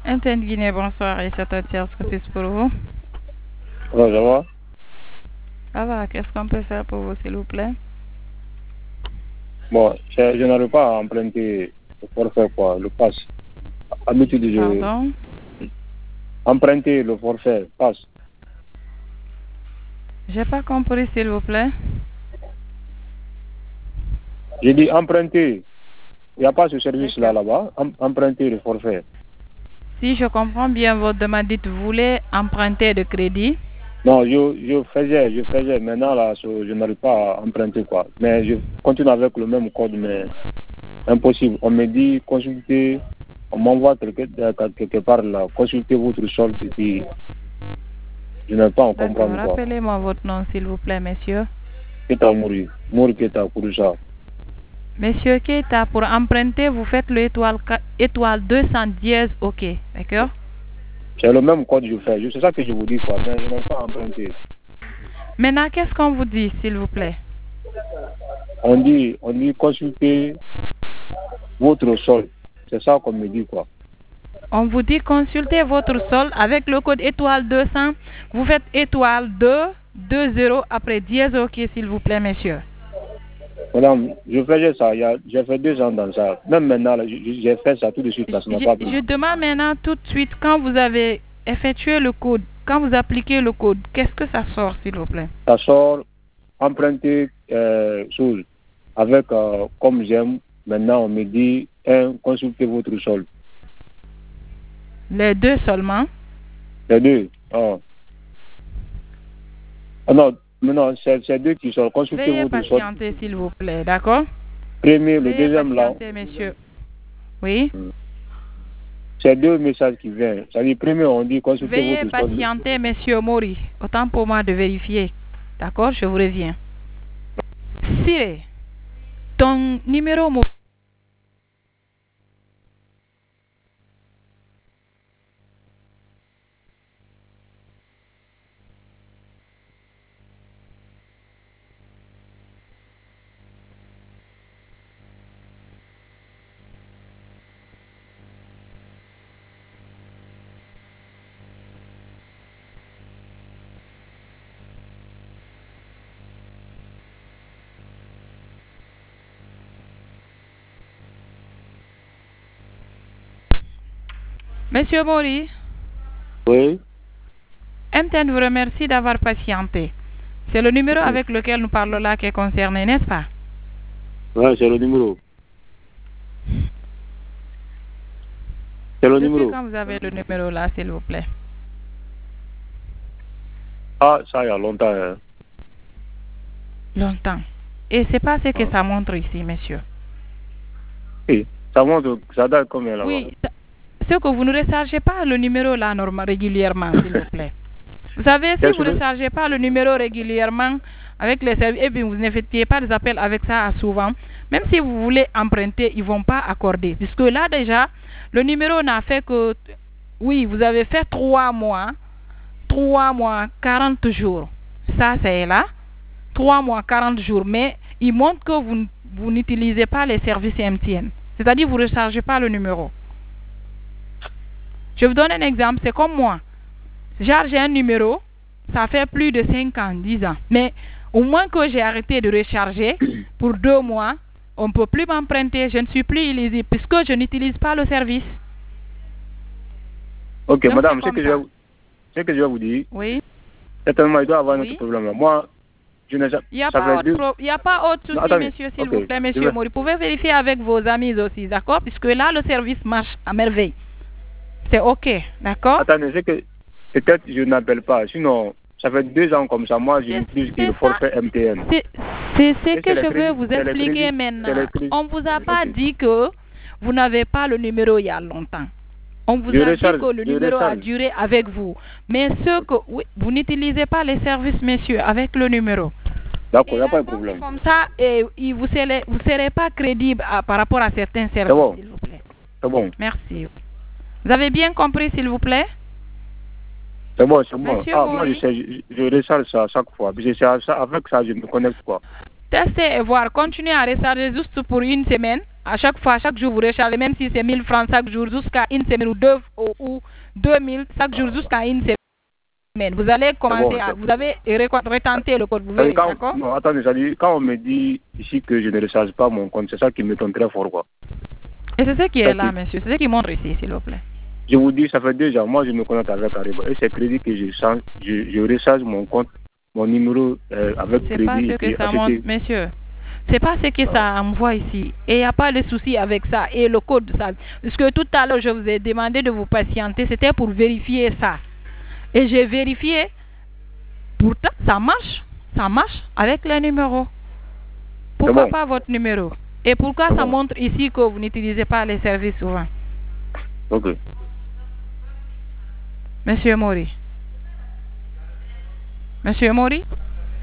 MTN Guinée, bonsoir et c'est un tiers service pour vous. Ouais, ça va? Ça va, qu'est-ce qu'on peut faire pour vous, s'il vous plaît? Bon, je n'arrive pas à emprunter le forfait, quoi, le pass. Habitude, Pardon? Emprunter le forfait, pass. J'ai pas compris, s'il vous plaît. J'ai dit emprunter. Il n'y a pas ce service-là là-bas. Emprunter le forfait. Si je comprends bien votre demande, dites vous voulez emprunter de crédit. Non, je faisais. Maintenant, là, je n'arrive pas à emprunter, quoi. Mais je continue avec le même code, mais impossible. On me dit consultez, on m'envoie quelque part là, consultez votre solde, et puis je n'ai pas à comprendre, quoi. Rappelez-moi votre nom, s'il vous plaît, monsieur. Keta Mouri Keta Kouroussa. Monsieur Keita, pour emprunter, vous faites le étoile 210, ok, d'accord? C'est le même code que je fais. C'est ça que je vous dis, quoi. Mais je n'ai pas emprunté. Maintenant, qu'est-ce qu'on vous dit, s'il vous plaît? On dit consultez votre solde. C'est ça qu'on me dit, quoi. On vous dit consultez votre solde avec le code étoile 200. Vous faites étoile 220 après 10, ok, s'il vous plaît, monsieur. Madame, je faisais ça, j'ai fait 2 ans dans ça. Même maintenant, j'ai fait ça tout de suite, là, ça n'a pas pris. Je demande maintenant tout de suite, quand vous avez effectué le code, quand vous appliquez le code, qu'est-ce que ça sort, s'il vous plaît? Ça sort emprunté chose. Avec, comme j'aime, maintenant, on me dit, consultez votre solde. Les deux seulement? Les deux. Oh. Ah non, c'est deux qui sont. Consultez Veuillez votre solde. patienter, s'il vous plaît, d'accord? Premier, le deuxième là. Monsieur. Oui? C'est 2 messages qui viennent. C'est-à-dire, premier, on dit consultez Veuillez votre solde. patienter, monsieur Mori. Autant pour moi de vérifier. D'accord? Je vous reviens. Siré, ton numéro mobile. Monsieur Mori. Oui. MTN vous remercie d'avoir patienté. C'est le numéro avec lequel nous parlons là qui est concerné, n'est-ce pas? Oui, c'est le numéro. C'est le numéro. Quand vous avez le numéro là, s'il vous plaît. Ah, ça, il y a longtemps. Hein. Longtemps. Et c'est pas ce que ça montre ici, monsieur. Oui, ça montre, ça date combien là-bas? Oui, ce que vous ne rechargez pas le numéro là régulièrement, s'il vous plaît. Vous savez, si vous ne rechargez pas le numéro régulièrement avec les services, et puis vous n'effectuez pas des appels avec ça souvent, même si vous voulez emprunter, ils ne vont pas accorder. Puisque là déjà, le numéro n'a fait que, oui, vous avez fait 3 mois, 40 jours. Ça, c'est là. 3 mois, 40 jours. Mais il montre que vous n'utilisez pas les services MTN. C'est-à-dire que vous ne rechargez pas le numéro. Je vous donne un exemple. C'est comme moi. J'ai un numéro, ça fait plus de 5 ans, 10 ans. Mais au moins que j'ai arrêté de recharger pour 2 mois, on ne peut plus m'emprunter. Je ne suis plus éligible puisque je n'utilise pas le service. Ok, donc, madame, ce que je vais vous dire, oui. Certainement, il doit y avoir un autre problème. Moi, je n'ai jamais. Il n'y a pas autre souci, monsieur, s'il vous plaît, monsieur Mori. Vous pouvez vérifier avec vos amis aussi, d'accord? Puisque là, le service marche à merveille. C'est ok, d'accord? Attendez, c'est que peut-être je n'appelle pas. Sinon, ça fait 2 ans comme ça. Moi, je n'utilise que le forfait MTN. C'est ce que je veux vous expliquer maintenant. On ne vous a pas dit que vous n'avez pas le numéro il y a longtemps. On vous a dit que le numéro a duré avec vous. Mais ce que vous n'utilisez pas les services, monsieur, avec le numéro. D'accord, il n'y a pas de problème. Comme ça, vous ne serez pas crédible par rapport à certains services, s'il vous plaît. C'est bon. Merci. Vous avez bien compris, s'il vous plaît? C'est bon, c'est bon. Moi, je recharge ça à chaque fois. Avec ça, je me connecte, quoi. Testez et voir. Continuez à recharger juste pour 1 semaine. À chaque fois, chaque jour, vous rechargez, même si c'est 1000 francs chaque jour, jusqu'à une semaine ou 2000 chaque jour, jusqu'à une semaine. Vous allez commencer vous avez retenté le code, vous verrez, d'accord? Non, attendez, quand on me dit ici que je ne recharge pas mon compte, c'est ça qui m'étonne très fort, quoi. Et c'est ce qui est là, monsieur. C'est ce qui montre ici, s'il vous plaît. Je vous dis, ça fait 2 ans, moi je me connecte avec Ariba. Et c'est crédit que je recharge mon compte, mon numéro avec crédit. C'est pas ce que ça montre, monsieur. C'est pas ce que ça envoie ici. Et il n'y a pas de souci avec ça. Et le code, ça. Parce que tout à l'heure, je vous ai demandé de vous patienter. C'était pour vérifier ça. Et j'ai vérifié. Pourtant, ça marche. Ça marche avec le numéro. Pourquoi pas votre numéro? Et pourquoi ça montre ici que vous n'utilisez pas les services souvent? Ok. Monsieur Mori. Monsieur Mori?